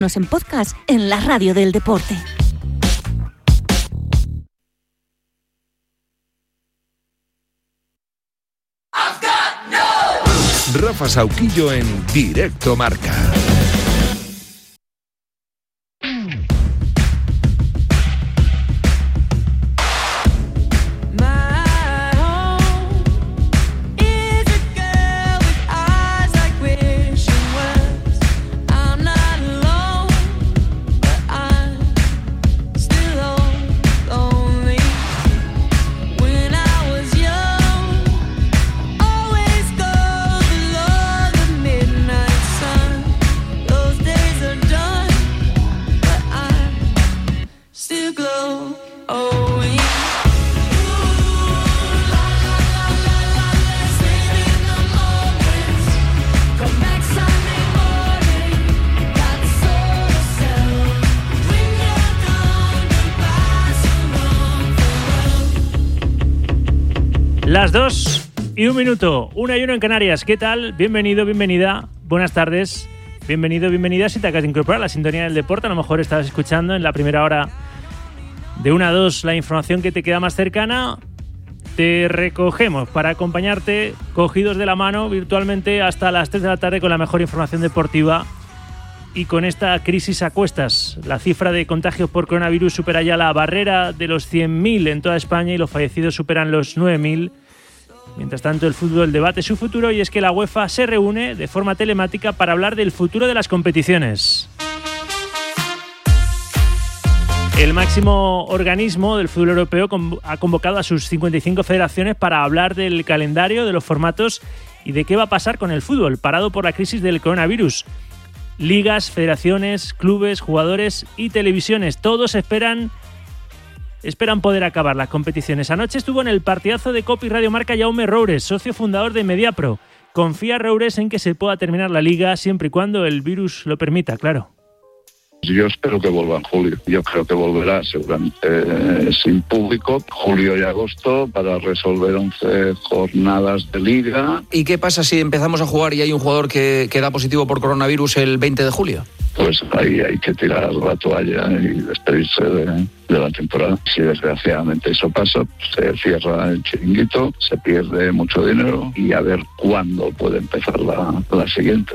En podcast en la radio del deporte. Rafa Sauquillo en Directo Marca. Las 2:01, 1:01 en Canarias. ¿Qué tal? Bienvenido, bienvenida. Buenas tardes. Bienvenido, bienvenida. Si te acabas de incorporar a la sintonía del deporte, a lo mejor estabas escuchando en la primera hora de 1 a 2 la información que te queda más cercana. Te recogemos para acompañarte, cogidos de la mano virtualmente hasta las 3 de la tarde con la mejor información deportiva. Y con esta crisis a cuestas, la cifra de contagios por coronavirus supera ya la barrera de los 100.000 en toda España y los fallecidos superan los 9.000. Mientras tanto, el fútbol debate su futuro y es que la UEFA se reúne de forma telemática para hablar del futuro de las competiciones. El máximo organismo del fútbol europeo ha convocado a sus 55 federaciones para hablar del calendario, de los formatos y de qué va a pasar con el fútbol parado por la crisis del coronavirus. Ligas, federaciones, clubes, jugadores y televisiones, todos esperan poder acabar las competiciones. Anoche estuvo en el partidazo de Copa y Radio Marca Jaume Roures, socio fundador de Mediapro. Confía Roures en que se pueda terminar la liga siempre y cuando el virus lo permita, claro. Yo espero que vuelva en julio. Yo creo que volverá seguramente sin público, julio y agosto, para resolver 11 jornadas de liga. ¿Y qué pasa si empezamos a jugar y hay un jugador que da positivo por coronavirus el 20 de julio? Pues ahí hay que tirar la toalla y despedirse de la temporada. Si desgraciadamente eso pasa, se cierra el chiringuito, se pierde mucho dinero y a ver cuándo puede empezar la siguiente.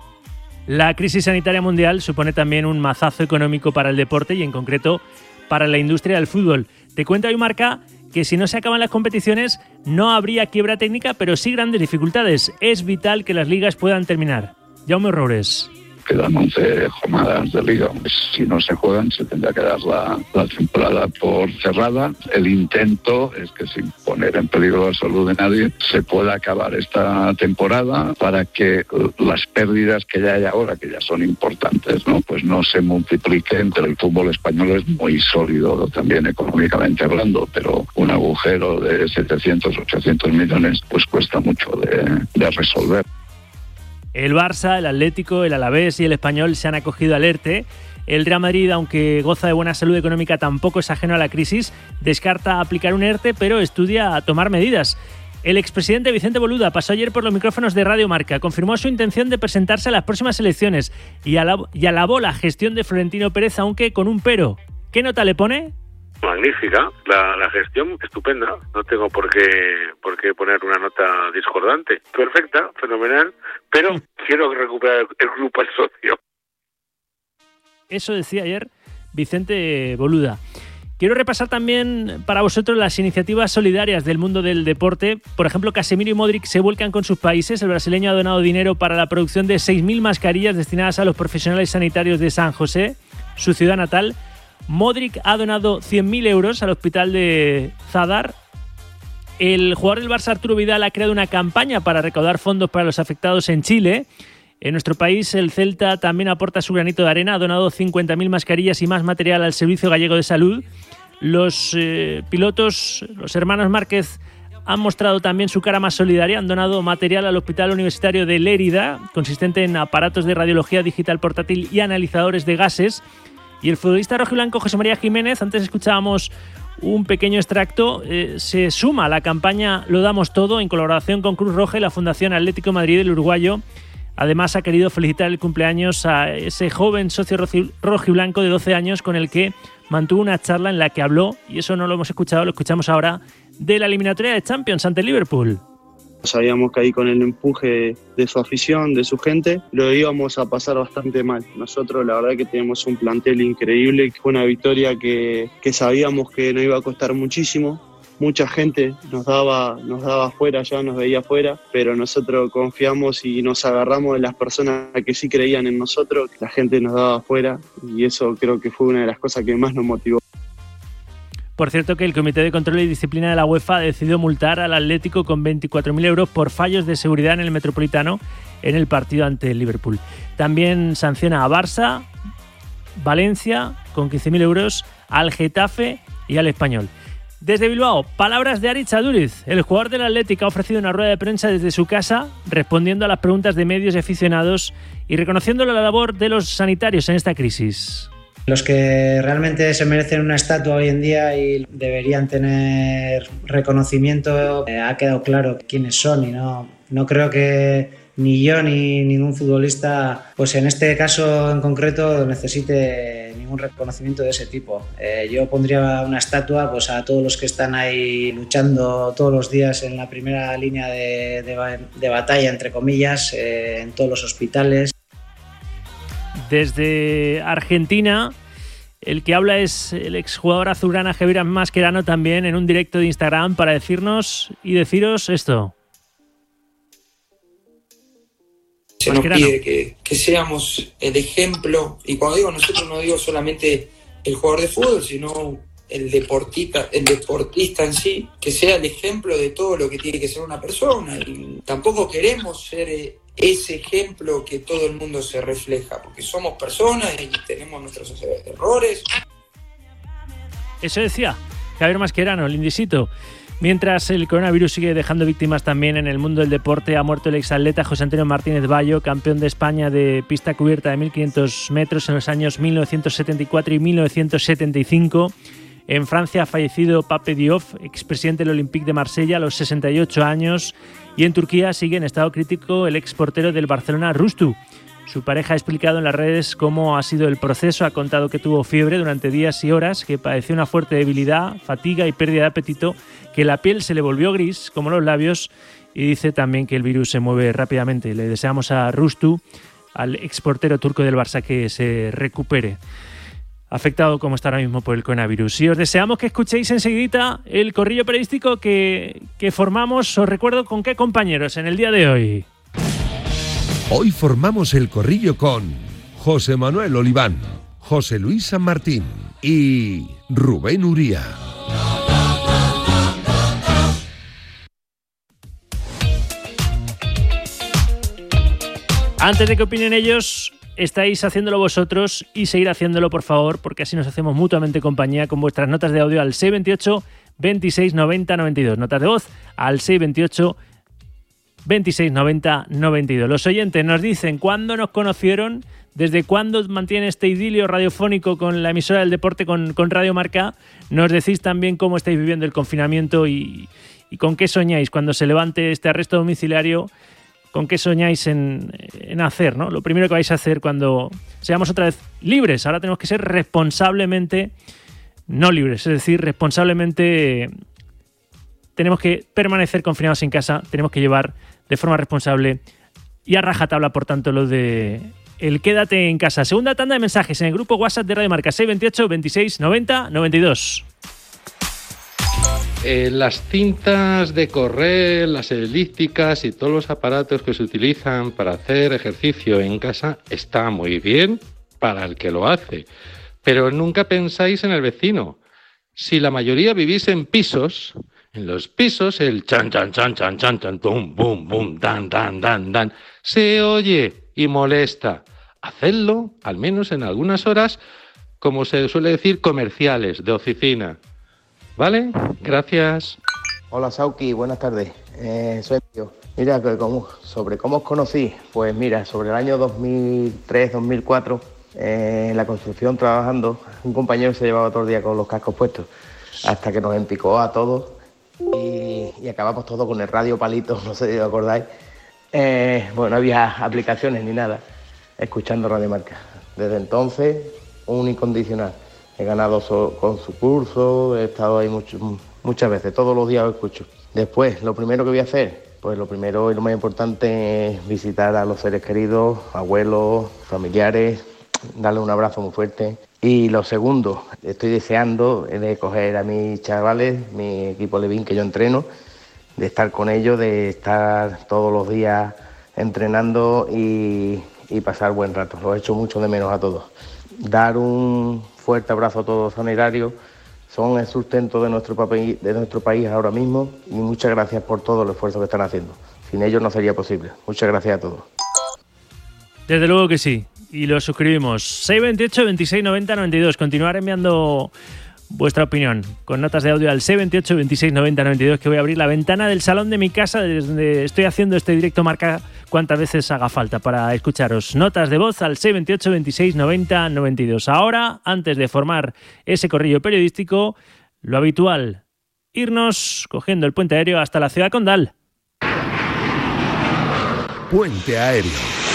La crisis sanitaria mundial supone también un mazazo económico para el deporte y en concreto para la industria del fútbol. Te cuenta hoy Marca que si no se acaban las competiciones no habría quiebra técnica, pero sí grandes dificultades. Es vital que las ligas puedan terminar. Jaume Roures. Quedan 11 jornadas de liga. Si no se juegan, se tendrá que dar la temporada por cerrada. El intento es que, sin poner en peligro la salud de nadie, se pueda acabar esta temporada para que las pérdidas que ya hay ahora, que ya son importantes, ¿no? Pues no se multipliquen. El fútbol español es muy sólido también económicamente hablando, pero un agujero de 700, 800 millones pues cuesta mucho de resolver. El Barça, el Atlético, el Alavés y el Español se han acogido al ERTE. El Real Madrid, aunque goza de buena salud económica, tampoco es ajeno a la crisis. Descarta aplicar un ERTE, pero estudia tomar medidas. El expresidente Vicente Boluda pasó ayer por los micrófonos de Radio Marca. Confirmó su intención de presentarse a las próximas elecciones y alabó la gestión de Florentino Pérez, aunque con un pero. ¿Qué nota le pone? Magnífica, la gestión estupenda, no tengo por qué poner una nota discordante. Perfecta, fenomenal, pero quiero recuperar el grupo al socio. Eso decía ayer Vicente Boluda. Quiero repasar también para vosotros las iniciativas solidarias del mundo del deporte. Por ejemplo, Casemiro y Modric se vuelcan con sus países. El brasileño ha donado dinero para la producción de 6.000 mascarillas destinadas a los profesionales sanitarios de San José, su ciudad natal. Modric ha donado 100.000 euros al hospital de Zadar. El jugador del Barça, Arturo Vidal, ha creado una campaña para recaudar fondos para los afectados en Chile. En nuestro país, el Celta también aporta su granito de arena. Ha donado 50.000 mascarillas y más material al Servicio Gallego de Salud. Los pilotos, los hermanos Márquez, han mostrado también su cara más solidaria. Han donado material al Hospital Universitario de Lérida, consistente en aparatos de radiología digital portátil y analizadores de gases. Y el futbolista rojiblanco José María Jiménez, antes escuchábamos un pequeño extracto, se suma a la campaña Lo Damos Todo en colaboración con Cruz Roja y la Fundación Atlético de Madrid. El uruguayo Además, ha querido felicitar el cumpleaños a ese joven socio rojiblanco de 12 años con el que mantuvo una charla en la que habló, y eso no lo hemos escuchado, lo escuchamos ahora, de la eliminatoria de Champions ante Liverpool. Sabíamos que ahí con el empuje de su afición, de su gente, lo íbamos a pasar bastante mal. Nosotros la verdad que tenemos un plantel increíble, fue una victoria que sabíamos que nos iba a costar muchísimo. Mucha gente nos daba afuera, ya nos veía afuera, pero nosotros confiamos y nos agarramos de las personas que sí creían en nosotros. La gente nos daba afuera y eso creo que fue una de las cosas que más nos motivó. Por cierto, que el Comité de Control y Disciplina de la UEFA ha decidido multar al Atlético con 24.000 euros por fallos de seguridad en el Metropolitano en el partido ante el Liverpool. También sanciona a Barça, Valencia con 15.000 euros, al Getafe y al Español. Desde Bilbao, palabras de Aritz Aduriz. El jugador del Atlético ha ofrecido una rueda de prensa desde su casa, respondiendo a las preguntas de medios y aficionados y reconociendo la labor de los sanitarios en esta crisis. Los que realmente se merecen una estatua hoy en día y deberían tener reconocimiento, ha quedado claro quiénes son y no creo que ni yo ni ningún futbolista, pues en este caso en concreto, necesite ningún reconocimiento de ese tipo. Yo pondría una estatua pues a todos los que están ahí luchando todos los días en la primera línea de batalla, entre comillas, en todos los hospitales. Desde Argentina, el que habla es el exjugador azulgrana Javier Mascherano, también en un directo de Instagram para decirnos y deciros esto. Se nos pide que seamos el ejemplo, y cuando digo nosotros no digo solamente el jugador de fútbol, sino el deportista en sí, que sea el ejemplo de todo lo que tiene que ser una persona. Y tampoco queremos ser ese ejemplo que todo el mundo se refleja, porque somos personas y tenemos nuestros errores. Eso decía Javier Mascherano, el indisito. Mientras el coronavirus sigue dejando víctimas también en el mundo del deporte, ha muerto el exatleta José Antonio Martínez Bayo, campeón de España de pista cubierta de 1.500 metros en los años 1974 y 1975. En Francia ha fallecido Pape Diouf, expresidente del Olympique de Marsella, a los 68 años. Y en Turquía sigue en estado crítico el exportero del Barcelona, Rüstü. Su pareja ha explicado en las redes cómo ha sido el proceso. Ha contado que tuvo fiebre durante días y horas, que padeció una fuerte debilidad, fatiga y pérdida de apetito, que la piel se le volvió gris, como los labios, y dice también que el virus se mueve rápidamente. Le deseamos a Rüstü, al exportero turco del Barça, que se recupere, afectado como está ahora mismo por el coronavirus. Y os deseamos que escuchéis enseguidita el corrillo periodístico que formamos. Os recuerdo con qué compañeros en el día de hoy. Hoy formamos el corrillo con José Manuel Oliván, José Luis San Martín y Rubén Uría. Antes de que opinen ellos, estáis haciéndolo vosotros y seguir haciéndolo, por favor, porque así nos hacemos mutuamente compañía con vuestras notas de audio al 628 26 90 92. Notas de voz al 628 26 90 92. Los oyentes nos dicen cuándo nos conocieron, desde cuándo mantienen este idilio radiofónico con la emisora del deporte, con Radio Marca. Nos decís también cómo estáis viviendo el confinamiento y con qué soñáis cuando se levante este arresto domiciliario. ¿Con qué soñáis en hacer, ¿no? Lo primero que vais a hacer cuando seamos otra vez libres. Ahora tenemos que ser responsablemente no libres, es decir, responsablemente tenemos que permanecer confinados en casa, tenemos que llevar de forma responsable y a rajatabla, por tanto, lo de el quédate en casa. Segunda tanda de mensajes en el grupo WhatsApp de Radio Marca, 628 26 90 92. Las cintas de correr, las elípticas y todos los aparatos que se utilizan para hacer ejercicio en casa está muy bien para el que lo hace, pero nunca pensáis en el vecino. Si la mayoría vivís en pisos, en los pisos el chan chan chan chan chan chan tum bum bum dan dan dan dan se oye y molesta. Hacedlo, al menos en algunas horas, como se suele decir, comerciales, de oficina. ¿Vale? Gracias. Hola Sauki, buenas tardes. Soy yo. Mira, sobre cómo os conocí, pues mira, sobre el año 2003-2004, en la construcción trabajando, un compañero se llevaba todo el día con los cascos puestos, hasta que nos empicó a todos y acabamos todos con el radio palito, no sé si os acordáis. Bueno, no había aplicaciones ni nada, escuchando Radio Marca. Desde entonces, un incondicional. He ganado con su curso, he estado ahí muchas veces, todos los días lo escucho. Después, lo primero que voy a hacer, pues lo primero y lo más importante es visitar a los seres queridos, abuelos, familiares, darle un abrazo muy fuerte. Y lo segundo, estoy deseando de coger a mis chavales, mi equipo Levín que yo entreno, de estar con ellos, de estar todos los días entrenando y pasar buen rato. Los echo mucho de menos a todos. Dar un fuerte abrazo a todos los sanitarios. Son el sustento de nuestro país ahora mismo y muchas gracias por todo el esfuerzo que están haciendo. Sin ellos no sería posible. Muchas gracias a todos. Desde luego que sí. Y lo suscribimos. 628 26 90 92. Continuar enviando vuestra opinión con notas de audio al 628 26 90 92, que voy a abrir la ventana del salón de mi casa desde donde estoy haciendo este directo Marca cuantas veces haga falta para escucharos. Notas de voz al 628 26 90 92. Ahora, antes de formar ese corrillo periodístico, lo habitual, irnos cogiendo el puente aéreo hasta la ciudad condal. Puente aéreo.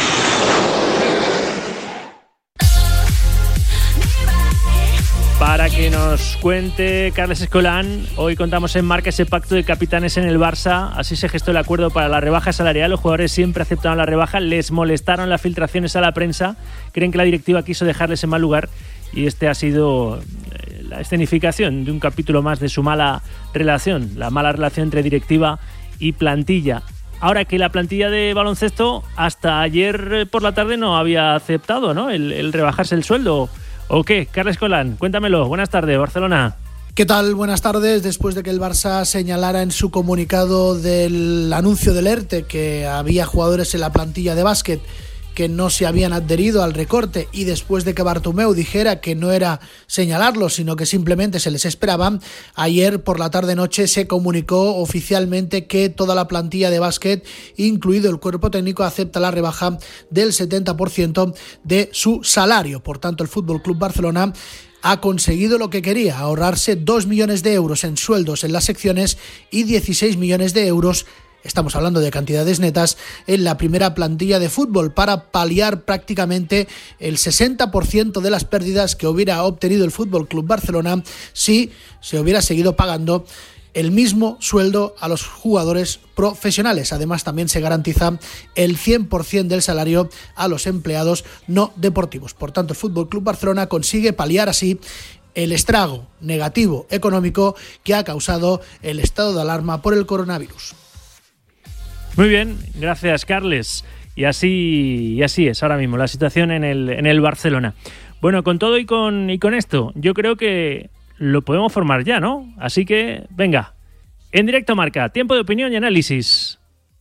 Para que nos cuente Carles Escolán, hoy contamos en Marca ese pacto de capitanes en el Barça. Así se gestó el acuerdo para la rebaja salarial. Los jugadores siempre aceptaron la rebaja, les molestaron las filtraciones a la prensa, creen que la directiva quiso dejarles en mal lugar y este ha sido la escenificación de un capítulo más de su mala relación, la mala relación entre directiva y plantilla. Ahora que la plantilla de baloncesto hasta ayer por la tarde no había aceptado, ¿no?, el rebajarse el sueldo. ¿O qué? Carles Colán, cuéntamelo. Buenas tardes, Barcelona. ¿Qué tal? Buenas tardes. Después de que el Barça señalara en su comunicado del anuncio del ERTE que había jugadores en la plantilla de básquet que no se habían adherido al recorte, y después de que Bartomeu dijera que no era señalarlo, sino que simplemente se les esperaba, ayer por la tarde-noche se comunicó oficialmente que toda la plantilla de básquet, incluido el cuerpo técnico, acepta la rebaja del 70% de su salario. Por tanto, el Fútbol Club Barcelona ha conseguido lo que quería, ahorrarse 2 millones de euros en sueldos en las secciones y 16 millones de euros, estamos hablando de cantidades netas, en la primera plantilla de fútbol, para paliar prácticamente el 60% de las pérdidas que hubiera obtenido el Fútbol Club Barcelona si se hubiera seguido pagando el mismo sueldo a los jugadores profesionales. Además, también se garantiza el 100% del salario a los empleados no deportivos. Por tanto, el Fútbol Club Barcelona consigue paliar así el estrago negativo económico que ha causado el estado de alarma por el coronavirus. Muy bien, gracias, Carles. Y así es ahora mismo la situación en el Barcelona. Bueno, con todo y con esto, yo creo que lo podemos formar ya, ¿no? Así que, venga, en directo Marca, tiempo de opinión y análisis.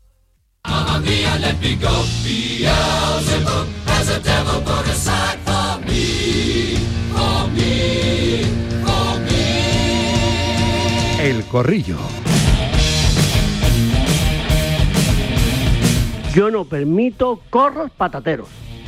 El corrillo. Yo no permito corros patateros.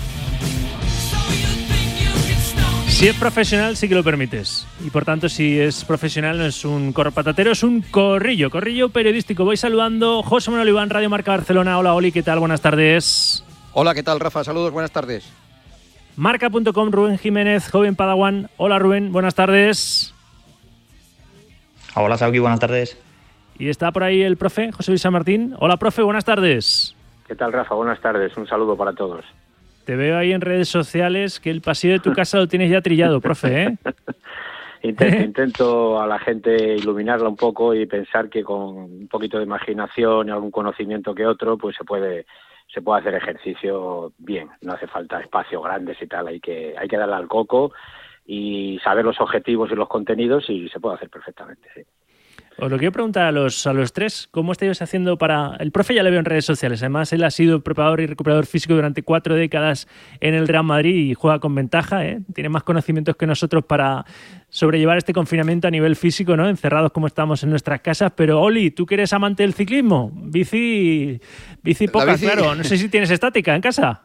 Si es profesional, sí que lo permites. Y por tanto, si es profesional, no es un corro patatero, es un corrillo periodístico. Voy saludando. José Manuel Oliván, Radio Marca Barcelona. Hola, Oli, ¿qué tal? Buenas tardes. Hola, ¿qué tal, Rafa? Saludos, buenas tardes. Marca.com, Rubén Jiménez, joven Padawan. Hola, Rubén, buenas tardes. Hola, Sauki, buenas tardes. Y está por ahí el profe, José Luis San Martín. Hola, profe, buenas tardes. ¿Qué tal, Rafa? Buenas tardes. Un saludo para todos. Te veo ahí en redes sociales que el pasillo de tu casa lo tienes ya trillado, profe, ¿eh? Intento a la gente iluminarla un poco y pensar que con un poquito de imaginación y algún conocimiento que otro, pues se puede hacer ejercicio bien. No hace falta espacios grandes y tal. Hay que darle al coco y saber los objetivos y los contenidos y se puede hacer perfectamente, sí. Os lo quiero preguntar a los tres, ¿cómo estáis haciendo para...? El profe ya le veo en redes sociales, además él ha sido preparador y recuperador físico durante 4 décadas en el Real Madrid y juega con ventaja, ¿eh? Tiene más conocimientos que nosotros para sobrellevar este confinamiento a nivel físico, ¿no? Encerrados como estamos en nuestras casas, pero Oli, ¿tú que eres amante del ciclismo? Bici poca, claro, no sé si tienes estática en casa.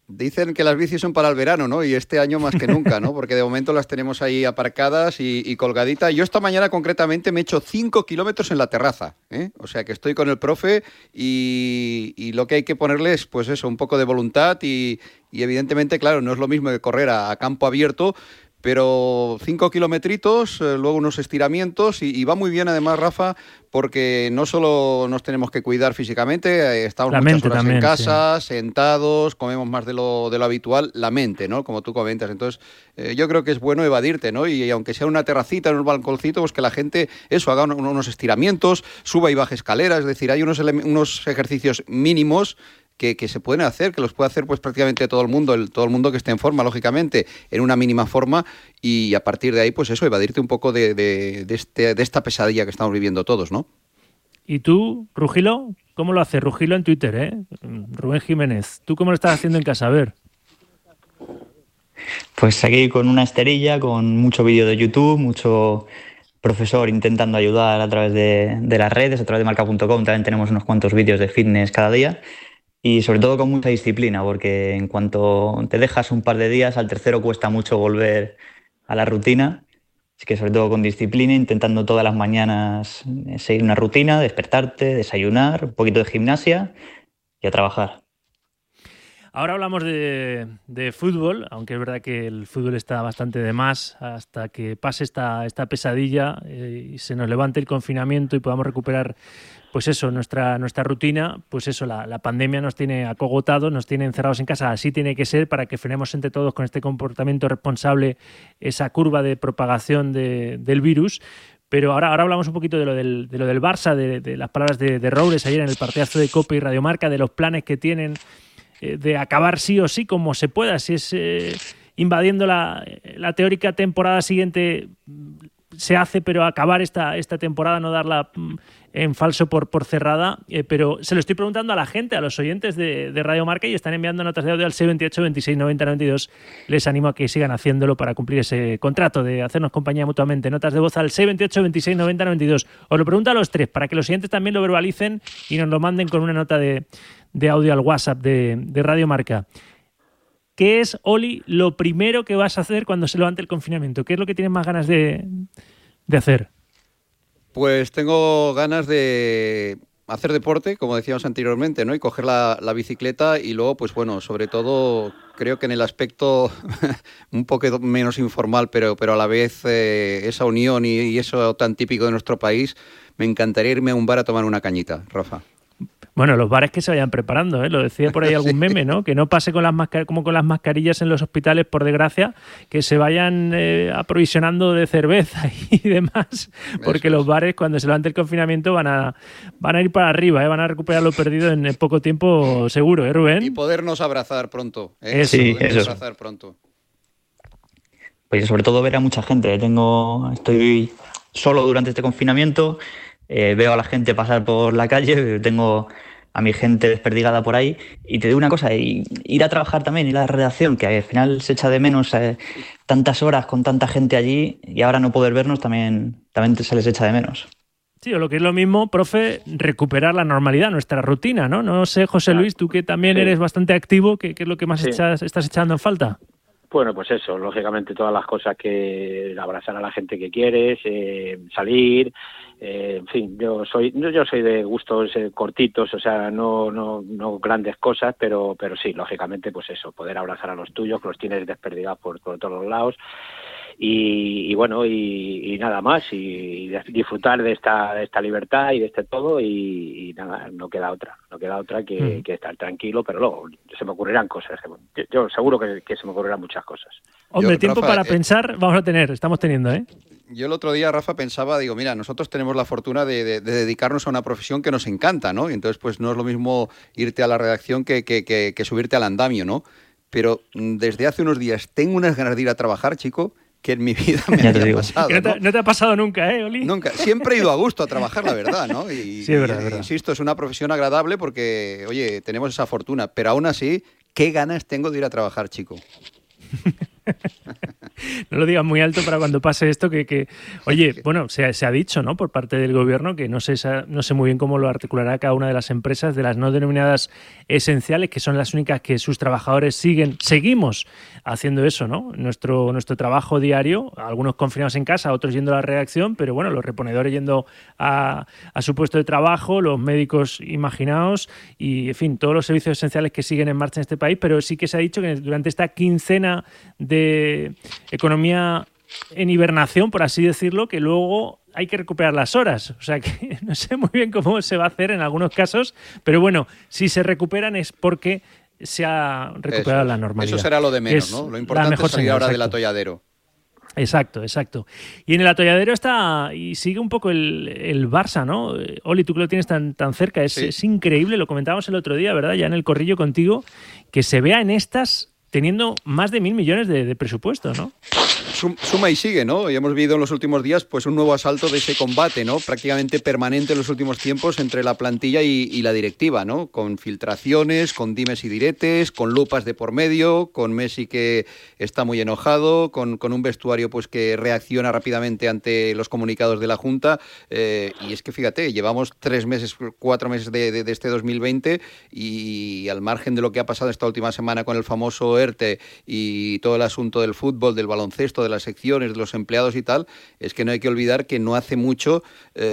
Dicen que las bicis son para el verano, ¿no? Y este año más que nunca, ¿no? Porque de momento las tenemos ahí aparcadas y colgaditas. Yo esta mañana concretamente me he hecho 5 kilómetros en la terraza, ¿eh? O sea que estoy con el profe y lo que hay que ponerle es, pues eso, un poco de voluntad y evidentemente, claro, no es lo mismo que correr a campo abierto, pero 5 kilometritos, luego unos estiramientos y va muy bien además, Rafa, porque no solo nos tenemos que cuidar físicamente, estamos muchas horas también, en casa, sí, sentados, comemos más de lo habitual, la mente, ¿no? Como tú comentas. Entonces, yo creo que es bueno evadirte, ¿no? Y aunque sea una terracita, en un balconcito, pues que la gente, eso, haga unos estiramientos, suba y baje escaleras, es decir, hay unos ejercicios mínimos que se pueden hacer, que los puede hacer pues prácticamente todo el mundo que esté en forma, lógicamente, en una mínima forma, y a partir de ahí, pues eso, evadirte un poco de esta pesadilla que estamos viviendo todos, ¿no? ¿Y tú, Rugilo? ¿Cómo lo haces? Rugilo en Twitter, ¿eh? Rubén Jiménez. ¿Tú cómo lo estás haciendo en casa? A ver. Pues aquí con una esterilla, con mucho vídeo de YouTube, mucho profesor intentando ayudar a través de las redes, a través de marca.com. También tenemos unos cuantos vídeos de fitness cada día. Y sobre todo con mucha disciplina, porque en cuanto te dejas un par de días, al tercero cuesta mucho volver a la rutina. Así que sobre todo con disciplina, intentando todas las mañanas seguir una rutina, despertarte, desayunar, un poquito de gimnasia y a trabajar. Ahora hablamos de fútbol, aunque es verdad que el fútbol está bastante de más hasta que pase esta pesadilla y se nos levante el confinamiento y podamos recuperar, pues eso, nuestra rutina. Pues eso, la pandemia nos tiene acogotados, nos tiene encerrados en casa. Así tiene que ser para que frenemos entre todos con este comportamiento responsable esa curva de propagación del virus. Pero ahora hablamos un poquito de lo del Barça, de las palabras de Roures ayer en el partidazo de Copa y Radio Marca, de los planes que tienen de acabar sí o sí como se pueda, si es invadiendo la teórica temporada siguiente se hace, pero acabar esta temporada, no darla en falso por cerrada, pero se lo estoy preguntando a la gente, a los oyentes de Radio Marca, y están enviando notas de audio al 628 26 90 92. Les animo a que sigan haciéndolo para cumplir ese contrato de hacernos compañía mutuamente. Notas de voz al 628 26 90 92. Os lo pregunto a los tres, para que los oyentes también lo verbalicen y nos lo manden con una nota de audio al WhatsApp de Radio Marca. ¿Qué es, Oli, lo primero que vas a hacer cuando se levante el confinamiento? ¿Qué es lo que tienes más ganas de hacer? Pues tengo ganas de hacer deporte, como decíamos anteriormente, ¿no? Y coger la bicicleta y luego, pues bueno, sobre todo creo que en el aspecto un poco menos informal, pero a la vez esa unión y eso tan típico de nuestro país, me encantaría irme a un bar a tomar una cañita, Rafa. Bueno, los bares que se vayan preparando, ¿eh? Lo decía por ahí algún meme, ¿no? Que no pase como con las mascarillas en los hospitales, por desgracia, que se vayan aprovisionando de cerveza y demás, porque los bares, cuando se levante el confinamiento, van a ir para arriba, ¿eh? Van a recuperar lo perdido en poco tiempo seguro, ¿eh, Rubén? Y podernos abrazar pronto, ¿eh? Sí, eso. Abrazar pronto. Pues sobre todo ver a mucha gente. Estoy solo durante este confinamiento. Veo a la gente pasar por la calle, tengo a mi gente desperdigada por ahí, y te digo una cosa, ir a trabajar también, ir a la redacción, que al final se echa de menos tantas horas con tanta gente allí, y ahora no poder vernos también se les echa de menos. Sí, o lo que es lo mismo, profe, recuperar la normalidad, nuestra rutina, ¿no? No sé, José Luis, tú que también eres bastante activo, ¿qué es lo que más estás echando en falta? Bueno, pues eso, lógicamente todas las cosas que abrazar a la gente que quieres, salir, en fin, yo soy de gustos cortitos, o sea, no grandes cosas, pero sí, lógicamente, pues eso, poder abrazar a los tuyos, que los tienes desperdigados por todos los lados. Y bueno, y nada más, y disfrutar de esta libertad y de este todo, y nada, no queda otra que estar tranquilo, pero luego se me ocurrirán cosas. Yo seguro que se me ocurrirán muchas cosas. Hombre, tiempo Rafa, para pensar estamos teniendo, ¿eh? Yo el otro día, Rafa, pensaba, digo, mira, nosotros tenemos la fortuna de dedicarnos a una profesión que nos encanta, ¿no? Y entonces, pues no es lo mismo irte a la redacción que subirte al andamio, ¿no? Pero desde hace unos días tengo unas ganas de ir a trabajar, chico, que en mi vida me había pasado. No te ha pasado nunca, ¿eh, Oli? Nunca. Siempre he ido a gusto a trabajar, la verdad, ¿no? Sí, es verdad. Insisto, es una profesión agradable porque, oye, tenemos esa fortuna. Pero aún así, qué ganas tengo de ir a trabajar, chico. No lo digas muy alto para cuando pase esto, oye, bueno, se ha dicho, ¿no?, por parte del gobierno, que no sé muy bien cómo lo articulará cada una de las empresas de las no denominadas esenciales, que son las únicas que sus trabajadores seguimos haciendo eso, ¿no? Nuestro trabajo diario, algunos confinados en casa, otros yendo a la redacción, pero bueno, los reponedores yendo a su puesto de trabajo, los médicos imaginaos y, en fin, todos los servicios esenciales que siguen en marcha en este país, pero sí que se ha dicho que durante esta quincena de economía en hibernación, por así decirlo, que luego hay que recuperar las horas. O sea que no sé muy bien cómo se va a hacer en algunos casos, pero bueno, si se recuperan es porque se ha recuperado la normalidad. Eso será lo de menos, ¿no? Lo importante es salir ahora del atolladero. Exacto. Y en el atolladero está y sigue un poco el Barça, ¿no? Oli, tú que lo tienes tan cerca, es increíble, lo comentábamos el otro día, ¿verdad? Ya en el corrillo contigo, que se vea en estas teniendo más de 1.000 millones de presupuesto, ¿no? Suma y sigue, ¿no? Y hemos vivido en los últimos días pues un nuevo asalto de ese combate, ¿no? Prácticamente permanente en los últimos tiempos entre la plantilla y la directiva, ¿no? Con filtraciones, con dimes y diretes, con lupas de por medio, con Messi que está muy enojado, con un vestuario pues que reacciona rápidamente ante los comunicados de la Junta. Y es que fíjate, llevamos 4 meses de este 2020 y al margen de lo que ha pasado esta última semana con el famoso ERTE y todo el asunto del fútbol, del baloncesto, de las secciones, de los empleados y tal, es que no hay que olvidar que no hace mucho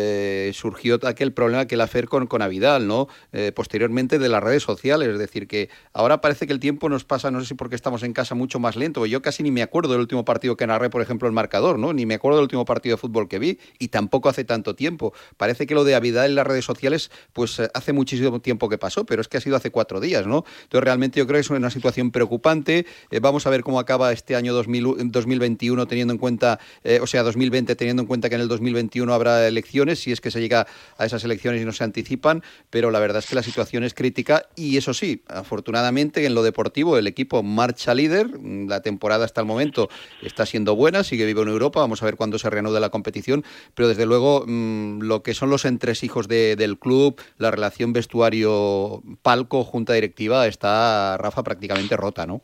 surgió aquel problema que el afer con Avidal, ¿no? Posteriormente de las redes sociales, es decir, que ahora parece que el tiempo nos pasa, no sé si porque estamos en casa, mucho más lento. Yo casi ni me acuerdo del último partido que narré, por ejemplo, el marcador, ¿no? Ni me acuerdo del último partido de fútbol que vi y tampoco hace tanto tiempo. Parece que lo de Avidal en las redes sociales, pues hace muchísimo tiempo que pasó, pero es que ha sido hace 4 días, ¿no? Entonces realmente yo creo que es una situación preocupante. Vamos a ver cómo acaba este año 2021 teniendo en cuenta, 2020 teniendo en cuenta que en el 2021 habrá elecciones, si es que se llega a esas elecciones y no se anticipan, pero la verdad es que la situación es crítica y eso sí, afortunadamente en lo deportivo el equipo marcha líder, la temporada hasta el momento está siendo buena, sigue vivo en Europa, vamos a ver cuándo se reanude la competición, pero desde luego lo que son los entresijos del club, la relación vestuario-palco, junta directiva, está, Rafa, prácticamente rota, ¿no?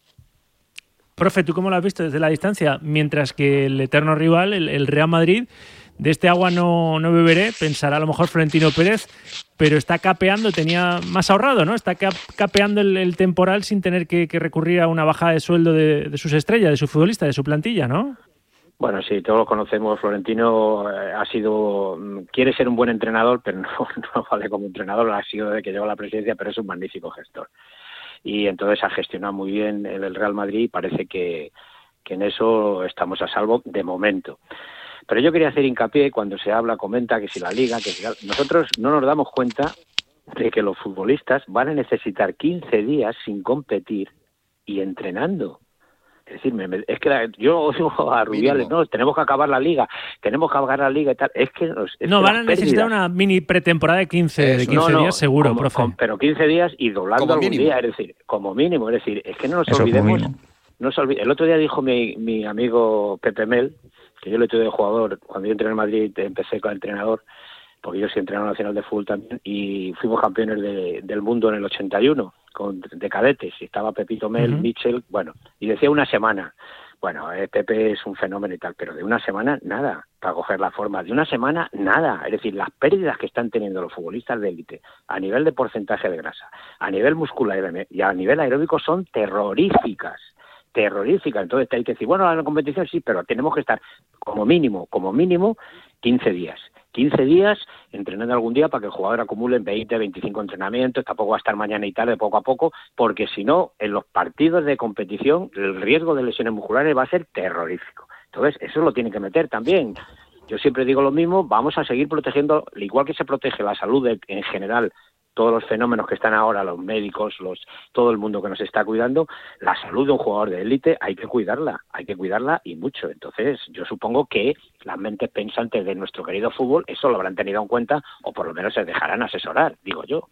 Profe, ¿tú cómo lo has visto desde la distancia? Mientras que el eterno rival, el Real Madrid, de este agua no beberé, pensará a lo mejor Florentino Pérez, pero está capeando, tenía más ahorrado, ¿no? Está capeando el temporal sin tener que recurrir a una bajada de sueldo de sus estrellas, de su futbolista, de su plantilla, ¿no? Bueno, sí, todos lo conocemos. Florentino quiere ser un buen entrenador, pero no vale como entrenador, lo ha sido desde que llegó a la presidencia, pero es un magnífico gestor. Y entonces ha gestionado muy bien el Real Madrid y parece que en eso estamos a salvo de momento. Pero yo quería hacer hincapié cuando se comenta que si la Liga, nosotros no nos damos cuenta de que los futbolistas van a necesitar 15 días sin competir y entrenando. Es decir, yo oigo a Rubiales, no, tenemos que acabar la Liga y tal. Es que van a necesitar una mini pretemporada de 15 días seguro, profe. Pero 15 días y doblando algún día, es decir, como mínimo. Es decir, es que no nos olvidemos. El otro día dijo mi amigo Pepe Mel, que yo le tuve de jugador, cuando yo entré en Madrid empecé con el entrenador, porque yo soy entrenador nacional de fútbol también, y fuimos campeones del mundo en el 81, de cadetes, y estaba Pepito Mel, Mitchell, bueno, y decía una semana. Bueno, Pepe es un fenómeno y tal, pero de una semana nada, para coger la forma, de una semana nada. Es decir, las pérdidas que están teniendo los futbolistas de élite a nivel de porcentaje de grasa, a nivel muscular y a nivel aeróbico son terroríficas. Entonces hay que decir, bueno, la competición sí, pero tenemos que estar como mínimo 15 días. 15 días entrenando algún día para que el jugador acumule 20, 25 entrenamientos, tampoco va a estar mañana y tarde, poco a poco, porque si no, en los partidos de competición el riesgo de lesiones musculares va a ser terrorífico. Entonces, eso lo tiene que meter también. Yo siempre digo lo mismo, vamos a seguir protegiendo, igual que se protege la salud en general, todos los fenómenos que están ahora, los médicos, todo el mundo que nos está cuidando, la salud de un jugador de élite hay que cuidarla y mucho. Entonces, yo supongo que las mentes pensantes de nuestro querido fútbol eso lo habrán tenido en cuenta o por lo menos se dejarán asesorar, digo yo.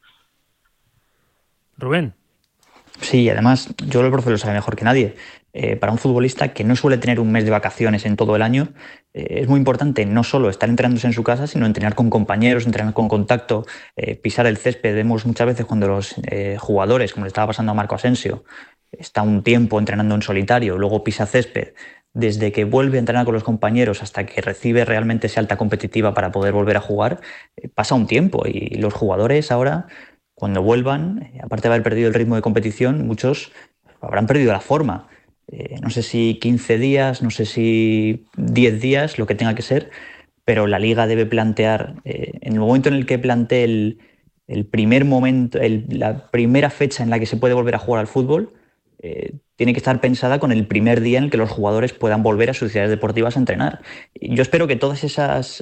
Rubén. Sí, además, yo el profe lo sabe mejor que nadie. Para un futbolista que no suele tener un mes de vacaciones en todo el año, es muy importante no solo estar entrenándose en su casa, sino entrenar con compañeros, entrenar con contacto, pisar el césped. Vemos muchas veces cuando los jugadores, como le estaba pasando a Marco Asensio, está un tiempo entrenando en solitario, luego pisa césped, desde que vuelve a entrenar con los compañeros hasta que recibe realmente esa alta competitiva para poder volver a jugar, pasa un tiempo y los jugadores ahora, cuando vuelvan, aparte de haber perdido el ritmo de competición, muchos habrán perdido la forma. No sé si 15 días, no sé si 10 días, lo que tenga que ser, pero la Liga debe plantear, en el momento en el que plantee el primer momento, la primera fecha en la que se puede volver a jugar al fútbol, tiene que estar pensada con el primer día en el que los jugadores puedan volver a sus ciudades deportivas a entrenar. Y yo espero que todas esas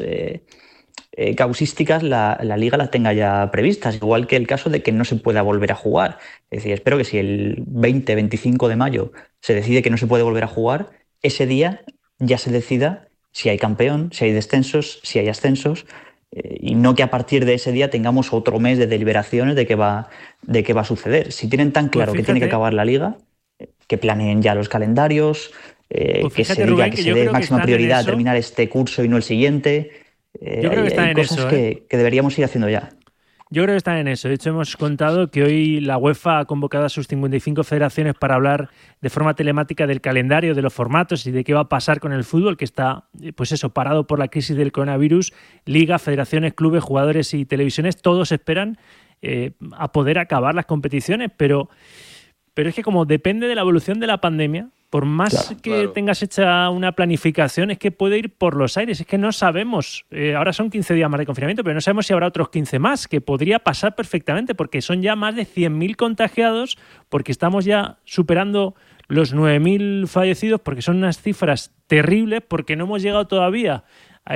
causísticas la Liga las tenga ya previstas, igual que el caso de que no se pueda volver a jugar. Es decir, espero que si el 20-25 de mayo se decide que no se puede volver a jugar, ese día ya se decida si hay campeón, si hay descensos, si hay ascensos, y no que a partir de ese día tengamos otro mes de deliberaciones de qué va a suceder. Si tienen tan claro que tiene que acabar la Liga, que planeen ya los calendarios, que se diga que se dé máxima prioridad a terminar este curso y no el siguiente. Yo creo que están en cosas eso, que deberíamos ir haciendo ya. Yo creo que están en eso. De hecho, hemos contado que hoy la UEFA ha convocado a sus 55 federaciones para hablar de forma telemática del calendario, de los formatos y de qué va a pasar con el fútbol, que está, pues eso, parado por la crisis del coronavirus. Liga, federaciones, clubes, jugadores y televisiones, todos esperan a poder acabar las competiciones, pero es que como depende de la evolución de la pandemia, por más que tengas hecha una planificación, es que puede ir por los aires. Es que no sabemos. Ahora son 15 días más de confinamiento, pero no sabemos si habrá otros 15 más, que podría pasar perfectamente, porque son ya más de 100.000 contagiados, porque estamos ya superando los 9.000 fallecidos, porque son unas cifras terribles, porque no hemos llegado todavía a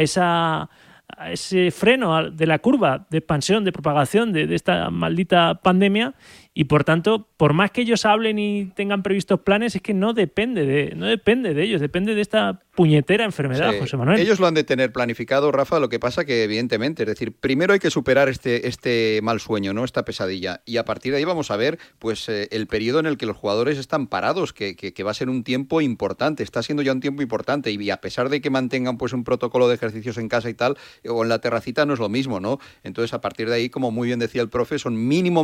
ese freno de la curva de expansión, de propagación de esta maldita pandemia. Y por tanto, por más que ellos hablen y tengan previstos planes, es que no depende de ellos, depende de esta puñetera enfermedad, sí. José Manuel. Ellos lo han de tener planificado, Rafa, lo que pasa que evidentemente, es decir, primero hay que superar este mal sueño, ¿no? Esta pesadilla, y a partir de ahí vamos a ver pues el periodo en el que los jugadores están parados, que va a ser un tiempo importante, está siendo ya un tiempo importante, y a pesar de que mantengan pues un protocolo de ejercicios en casa y tal, o en la terracita, no es lo mismo, ¿no? Entonces, a partir de ahí, como muy bien decía el profe, son mínimo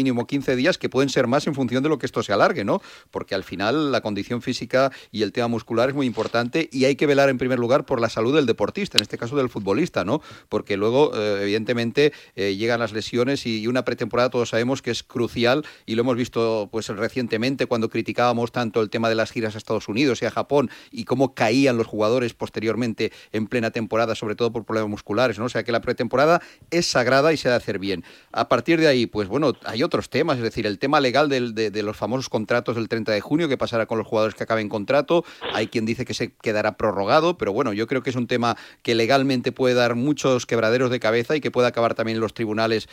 15 días, que pueden ser más en función de lo que esto se alargue, ¿no? Porque al final la condición física y el tema muscular es muy importante, y hay que velar en primer lugar por la salud del deportista, en este caso del futbolista, ¿no? Porque luego, evidentemente, llegan las lesiones, y una pretemporada todos sabemos que es crucial, y lo hemos visto pues recientemente cuando criticábamos tanto el tema de las giras a Estados Unidos y a Japón, y cómo caían los jugadores posteriormente en plena temporada, sobre todo por problemas musculares, ¿no? O sea que la pretemporada es sagrada y se ha de hacer bien. A partir de ahí, pues bueno, hay otros temas, es decir, el tema legal de los famosos contratos del 30 de junio, que pasará con los jugadores que acaben contrato. Hay quien dice que se quedará prorrogado, pero bueno, yo creo que es un tema que legalmente puede dar muchos quebraderos de cabeza y que puede acabar también en los tribunales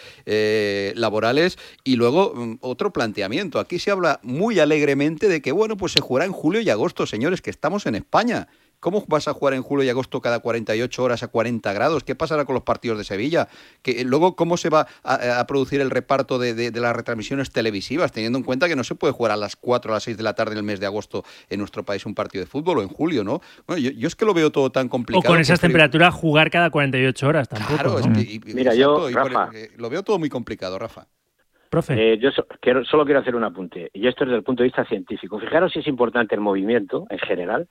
laborales. Y luego, otro planteamiento. Aquí se habla muy alegremente de que, bueno, pues se jugará en julio y agosto, señores, que estamos en España. ¿Cómo vas a jugar en julio y agosto cada 48 horas a 40 grados? ¿Qué pasará con los partidos de Sevilla? Que luego, ¿cómo se va a producir el reparto de las retransmisiones televisivas, teniendo en cuenta que no se puede jugar a las 4 o las 6 de la tarde en el mes de agosto en nuestro país un partido de fútbol, o en julio, ¿no? Bueno, yo es que lo veo todo tan complicado. O con esas temperaturas jugar cada 48 horas tampoco. Claro, ¿no? Mira, yo, Rafa, lo veo todo muy complicado, Rafa. Profe. Yo solo quiero hacer un apunte, y esto es desde el punto de vista científico. Fijaros si es importante el movimiento en general,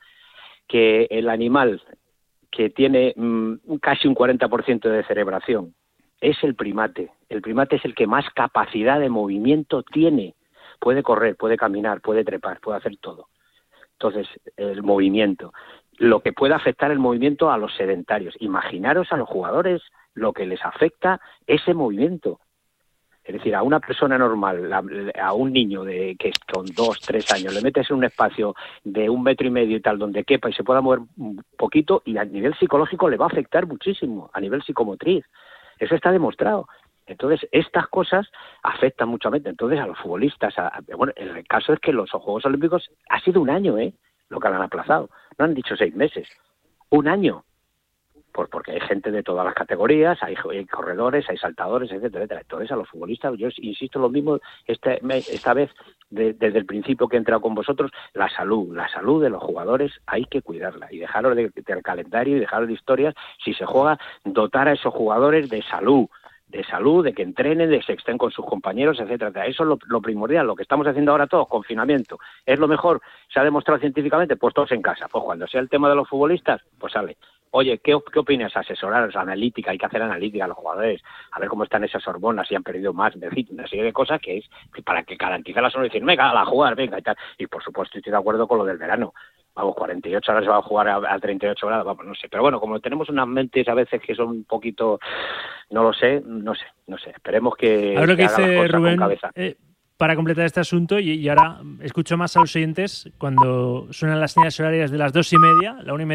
que el animal que tiene casi un 40% de cerebración es el primate. El primate es el que más capacidad de movimiento tiene. Puede correr, puede caminar, puede trepar, puede hacer todo. Entonces, el movimiento. Lo que puede afectar el movimiento a los sedentarios. Imaginaros a los jugadores lo que les afecta ese movimiento. Es decir, a una persona normal, a un niño que con 2, 3 años, le metes en un espacio de 1,5 metros y tal, donde quepa y se pueda mover un poquito, y a nivel psicológico le va a afectar muchísimo, a nivel psicomotriz. Eso está demostrado. Entonces, estas cosas afectan muchamente. Entonces, a los futbolistas, bueno, el caso es que los Juegos Olímpicos ha sido un año, lo que han aplazado. No han dicho 6 meses, un año. Porque hay gente de todas las categorías, hay corredores, hay saltadores, etcétera, etcétera. Entonces, a los futbolistas, yo insisto lo mismo esta vez, desde el principio que he entrado con vosotros, la salud de los jugadores hay que cuidarla, y dejaros del calendario y dejaros de historias. Si se juega, dotar a esos jugadores de salud, de salud, de que entrenen, de que estén con sus compañeros, etcétera. Eso es lo primordial. Lo que estamos haciendo ahora todos, confinamiento, ¿es lo mejor? ¿Se ha demostrado científicamente? Pues todos en casa. Pues cuando sea el tema de los futbolistas, pues sale. Oye, ¿qué opinas? Asesorar, analítica, hay que hacer analítica a los jugadores, a ver cómo están esas hormonas, si han perdido más, en fin, una serie de cosas que es para que garantice la salud y decir, venga, a jugar, venga, y tal. Y por supuesto estoy de acuerdo con lo del verano. Vamos, 48 horas se va a jugar a 38 grados, vamos, no sé. Pero bueno, como tenemos unas mentes a veces que son un poquito, no sé. Esperemos que... A ver lo que dice Rubén, con cabeza. para completar este asunto, y ahora escucho más a los oyentes cuando suenan las señales horarias de las 2:30, la 1:30